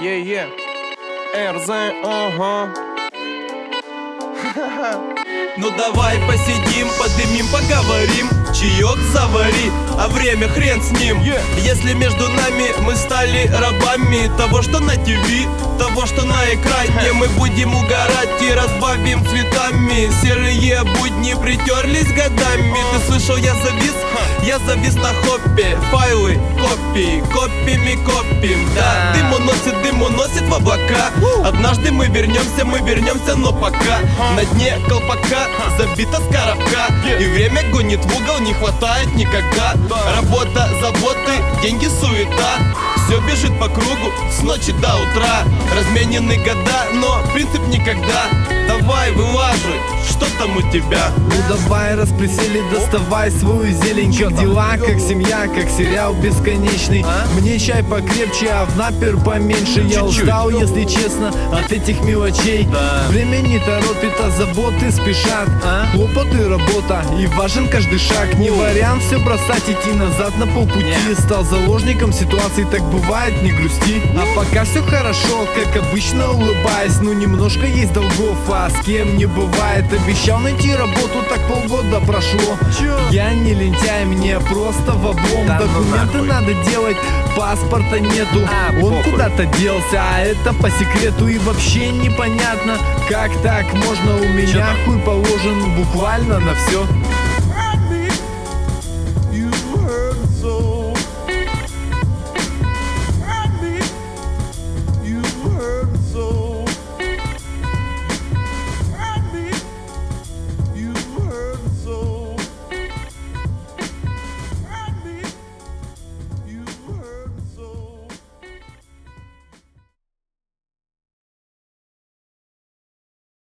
РЗ, ага. Ну давай посидим, подымим, поговорим, чаек завари, а время хрен с ним. Если между нами мы стали рабами того, что на ТВ, того, что на экране, мы будем угорать и разбавим цветами. Серые будни притерлись годами. Ты слышал, я завис на хоппе. Файлы, копии, копиями копим. Да, дым уносит в облака. Однажды мы вернемся, но пока на дне колпака забита скоробка. И время гонит в угол, не хватает никогда. Работа, заботы, деньги, суета. Все бежит по кругу с ночи до утра. Разменены года, но принцип никогда. Давай, вылаживай, что там у тебя? Ну давай, расприсели, доставай свою зелень. Как дела, как семья, как сериал бесконечный. Мне чай покрепче, а в напер поменьше. Я устал, если честно, от этих мелочей. Время не торопит, а заботы спешат. Хлопоты, работа, и важен каждый шаг. Не вариант все бросать, идти назад на полпути. Стал заложником ситуации, так бывает, не грусти. А пока все хорошо, как обычно, улыбаясь. Ну немножко есть долгов, а с кем не бывает. Обещал найти работу, так полгода прошло. Я не лентяй, мне просто в облом. Документы надо делать, паспорта нету. Он куда-то делся, а это по секрету. И вообще непонятно, как так можно. У меня хуй положен буквально на все.